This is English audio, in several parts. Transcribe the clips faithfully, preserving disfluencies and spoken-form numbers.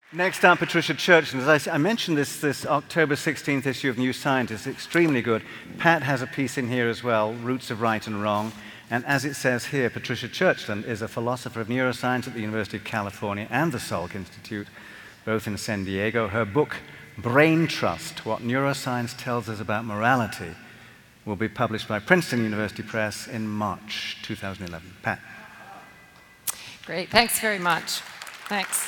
Next up, Patricia Churchland. As I, I mentioned, this, this October sixteenth issue of New Scientist is extremely good. Pat has a piece in here as well, Roots of Right and Wrong. And as it says here, Patricia Churchland is a philosopher of neuroscience at the University of California and the Salk Institute, both in San Diego. Her book, Brain Trust, What Neuroscience Tells Us About Morality, will be published by Princeton University Press in March two thousand eleven. Pat. Great. Thanks very much. Thanks.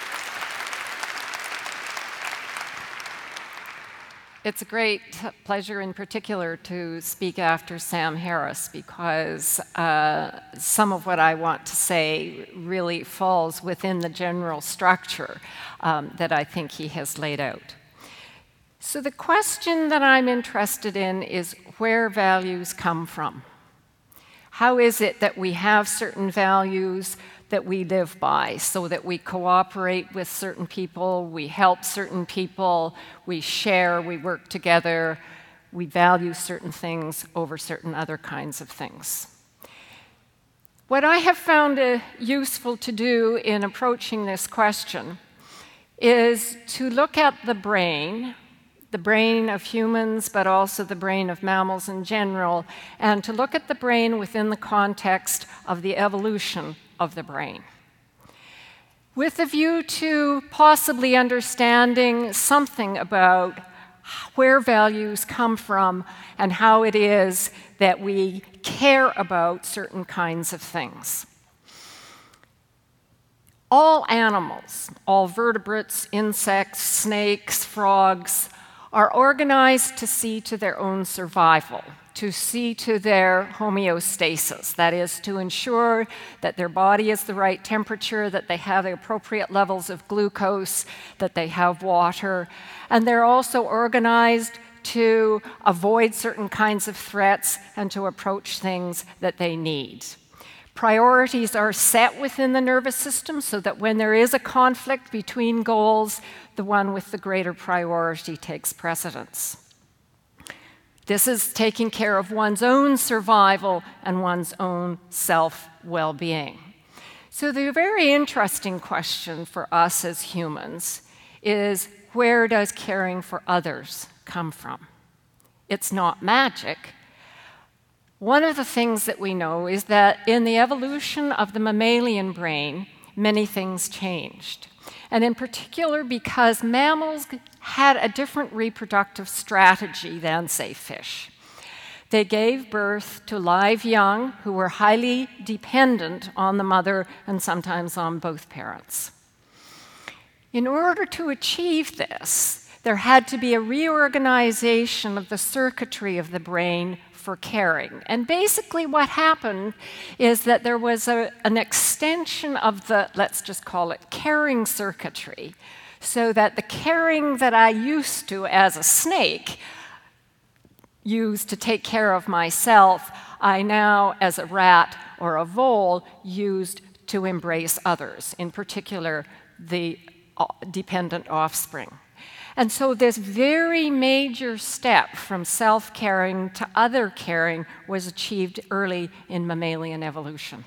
It's a great pleasure in particular to speak after Sam Harris because uh, some of what I want to say really falls within the general structure um, that I think he has laid out. So the question that I'm interested in is where values come from. How is it that we have certain values that we live by, so that we cooperate with certain people, we help certain people, we share, we work together, we value certain things over certain other kinds of things. What I have found uh, useful to do in approaching this question is to look at the brain, the brain of humans, but also the brain of mammals in general, and to look at the brain within the context of the evolution of the brain, with a view to possibly understanding something about where values come from and how it is that we care about certain kinds of things. All animals, all vertebrates, insects, snakes, frogs, are organized to see to their own survival, to see to their homeostasis, that is, to ensure that their body is the right temperature, that they have the appropriate levels of glucose, that they have water, and they're also organized to avoid certain kinds of threats and to approach things that they need. Priorities are set within the nervous system so that when there is a conflict between goals, the one with the greater priority takes precedence. This is taking care of one's own survival and one's own self-well-being. So the very interesting question for us as humans is, where does caring for others come from? It's not magic. One of the things that we know is that in the evolution of the mammalian brain, many things changed. And in particular, because mammals had a different reproductive strategy than, say, fish. They gave birth to live young who were highly dependent on the mother and sometimes on both parents. In order to achieve this, there had to be a reorganization of the circuitry of the brain for caring. And basically what happened is that there was a, an extension of the, let's just call it, caring circuitry, so that the caring that I used to as a snake use to take care of myself, I now, as a rat or a vole, used to embrace others, in particular the dependent offspring. And so this very major step from self-caring to other caring was achieved early in mammalian evolution.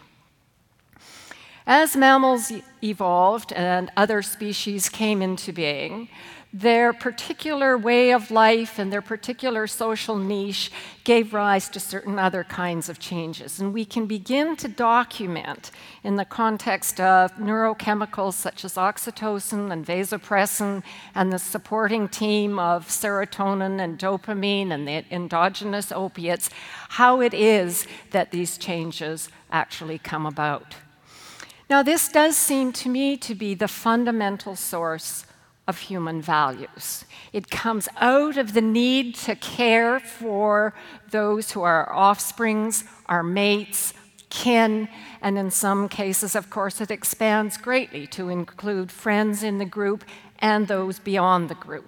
As mammals evolved and other species came into being, their particular way of life and their particular social niche gave rise to certain other kinds of changes. And we can begin to document in the context of neurochemicals such as oxytocin and vasopressin and the supporting team of serotonin and dopamine and the endogenous opiates, how it is that these changes actually come about. Now, this does seem to me to be the fundamental source of human values. It comes out of the need to care for those who are our offsprings, our mates, kin, and in some cases, of course, it expands greatly to include friends in the group and those beyond the group.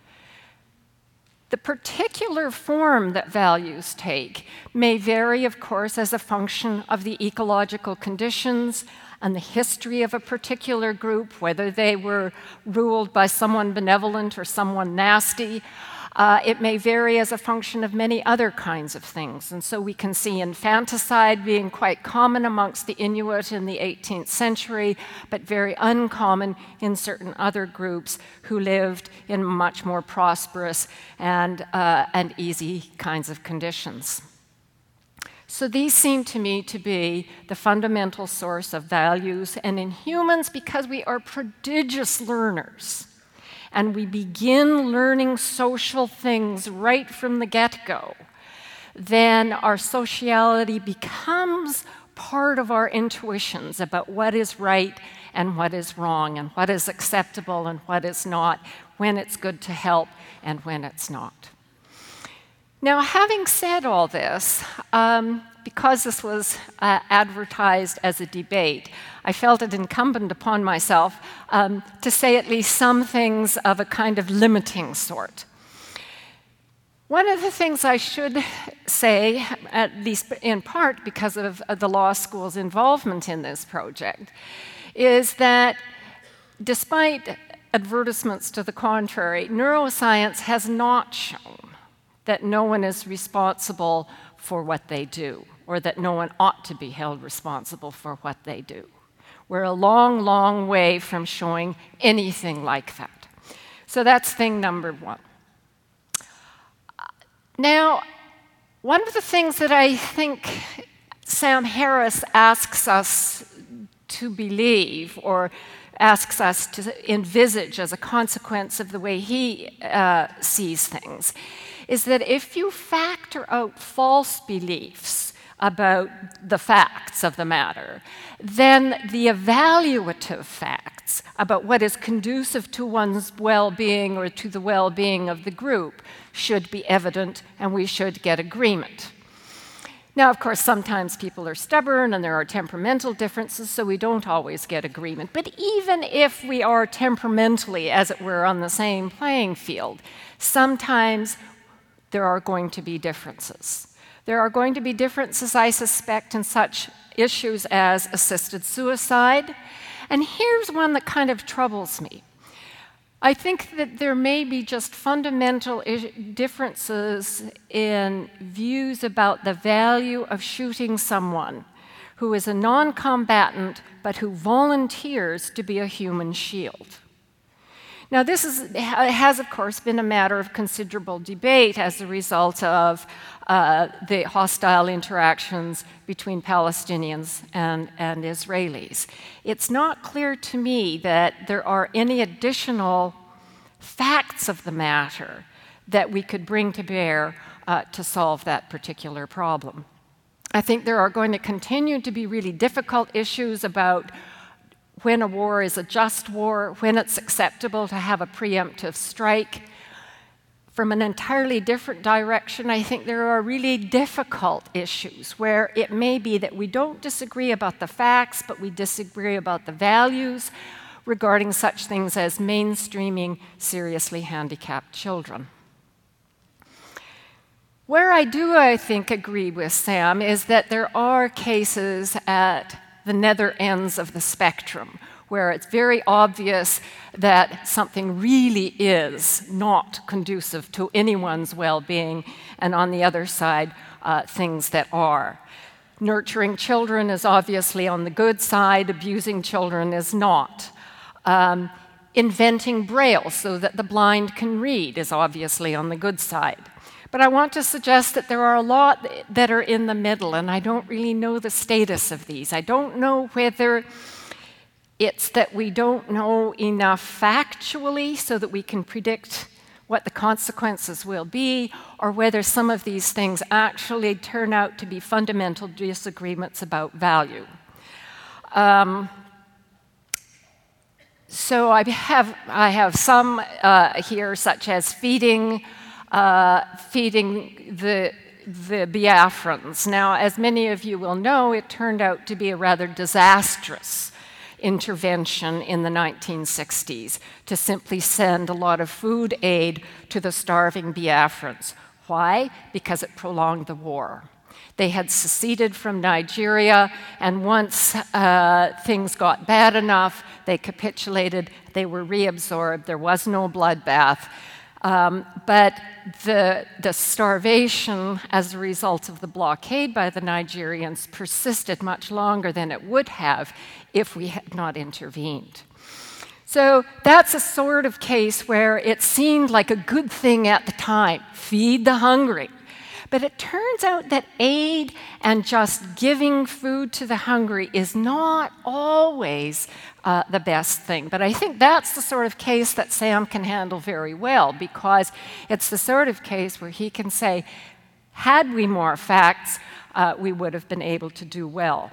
The particular form that values take may vary, of course, as a function of the ecological conditions and the history of a particular group, whether they were ruled by someone benevolent or someone nasty. Uh, it may vary as a function of many other kinds of things. And so we can see infanticide being quite common amongst the Inuit in the eighteenth century, but very uncommon in certain other groups who lived in much more prosperous and, uh, and easy kinds of conditions. So these seem to me to be the fundamental source of values. And in humans, because we are prodigious learners, and we begin learning social things right from the get-go, then our sociality becomes part of our intuitions about what is right and what is wrong, and what is acceptable and what is not, when it's good to help and when it's not. Now, having said all this, um, because this was uh, advertised as a debate, I felt it incumbent upon myself um, to say at least some things of a kind of limiting sort. One of the things I should say, at least in part because of, of the law school's involvement in this project, is that despite advertisements to the contrary, neuroscience has not shown that no one is responsible for what they do, or that no one ought to be held responsible for what they do. We're a long, long way from showing anything like that. So that's thing number one. Now, one of the things that I think Sam Harris asks us to believe, or asks us to envisage as a consequence of the way he uh, sees things, is that if you factor out false beliefs about the facts of the matter, then the evaluative facts about what is conducive to one's well-being or to the well-being of the group should be evident, and we should get agreement. Now, of course, sometimes people are stubborn and there are temperamental differences, so we don't always get agreement. But even if we are temperamentally, as it were, on the same playing field, sometimes there are going to be differences. There are going to be differences, I suspect, in such issues as assisted suicide. And here's one that kind of troubles me. I think that there may be just fundamental differences in views about the value of shooting someone who is a non-combatant but who volunteers to be a human shield. Now, this is, has, of course, been a matter of considerable debate as a result of uh, the hostile interactions between Palestinians and, and Israelis. It's not clear to me that there are any additional facts of the matter that we could bring to bear uh, to solve that particular problem. I think there are going to continue to be really difficult issues about when a war is a just war, when it's acceptable to have a preemptive strike. From an entirely different direction, I think there are really difficult issues where it may be that we don't disagree about the facts, but we disagree about the values regarding such things as mainstreaming seriously handicapped children. Where I do, I think, agree with Sam is that there are cases at the nether ends of the spectrum, where it's very obvious that something really is not conducive to anyone's well-being, and on the other side, uh, things that are. Nurturing children is obviously on the good side, abusing children is not. Um, inventing Braille so that the blind can read is obviously on the good side. But I want to suggest that there are a lot that are in the middle, and I don't really know the status of these. I don't know whether it's that we don't know enough factually so that we can predict what the consequences will be, or whether some of these things actually turn out to be fundamental disagreements about value. Um, so I have, I have some uh, here, such as feeding, uh, feeding the, the Biafrans. Now, as many of you will know, it turned out to be a rather disastrous intervention in the nineteen sixties to simply send a lot of food aid to the starving Biafrans. Why? Because it prolonged the war. They had seceded from Nigeria, and once uh, things got bad enough, they capitulated, they were reabsorbed, there was no bloodbath, Um, but the, the starvation as a result of the blockade by the Nigerians persisted much longer than it would have if we had not intervened. So that's a sort of case where it seemed like a good thing at the time, feed the hungry. But it turns out that aid and just giving food to the hungry is not always uh, the best thing. But I think that's the sort of case that Sam can handle very well, because it's the sort of case where he can say, had we more facts, uh, we would have been able to do well.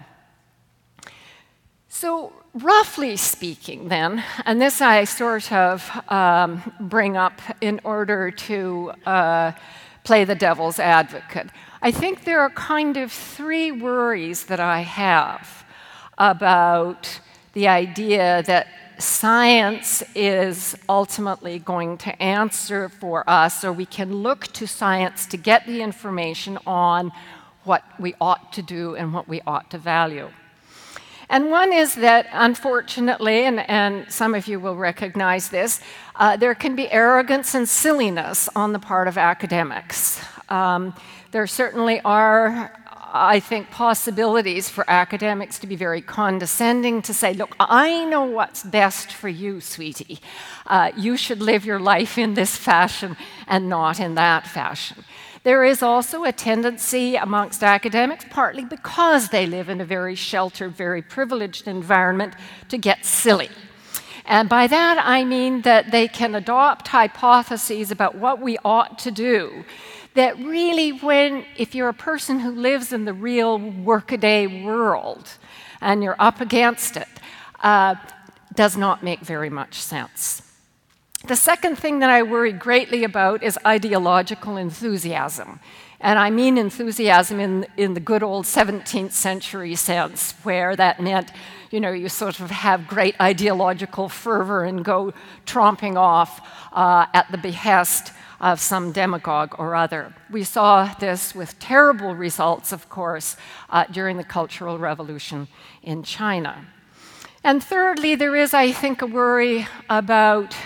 So roughly speaking then, and this I sort of um, bring up in order to uh, play the devil's advocate. I think there are kind of three worries that I have about the idea that science is ultimately going to answer for us, or we can look to science to get the information on what we ought to do and what we ought to value. And one is that, unfortunately, and, and some of you will recognize this, uh, there can be arrogance and silliness on the part of academics. Um, there certainly are, I think, possibilities for academics to be very condescending, to say, look, I know what's best for you, sweetie. Uh, you should live your life in this fashion and not in that fashion. There is also a tendency amongst academics, partly because they live in a very sheltered, very privileged environment, to get silly. And by that I mean that they can adopt hypotheses about what we ought to do that really, when, if you're a person who lives in the real workaday world and you're up against it, uh, does not make very much sense. The second thing that I worry greatly about is ideological enthusiasm. And I mean enthusiasm in, in the good old seventeenth century sense, where that meant, you know, you sort of have great ideological fervor and go tromping off uh, at the behest of some demagogue or other. We saw this with terrible results, of course, uh, during the Cultural Revolution in China. And thirdly, there is, I think, a worry about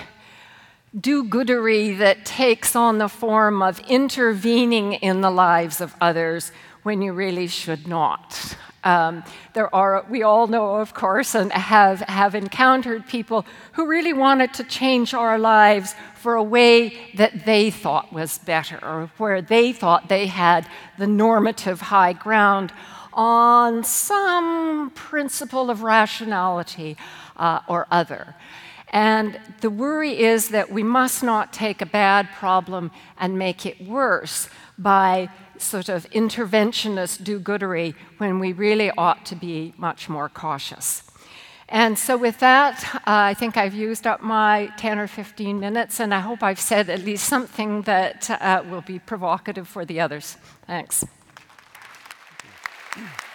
do-goodery that takes on the form of intervening in the lives of others when you really should not. Um, there are, we all know, of course, and have, have encountered people who really wanted to change our lives for a way that they thought was better, or where they thought they had the normative high ground on some principle of rationality uh, or other. And the worry is that we must not take a bad problem and make it worse by sort of interventionist do-goodery when we really ought to be much more cautious. And so with that, uh, I think I've used up my ten or fifteen minutes, and I hope I've said at least something that uh, will be provocative for the others. Thanks.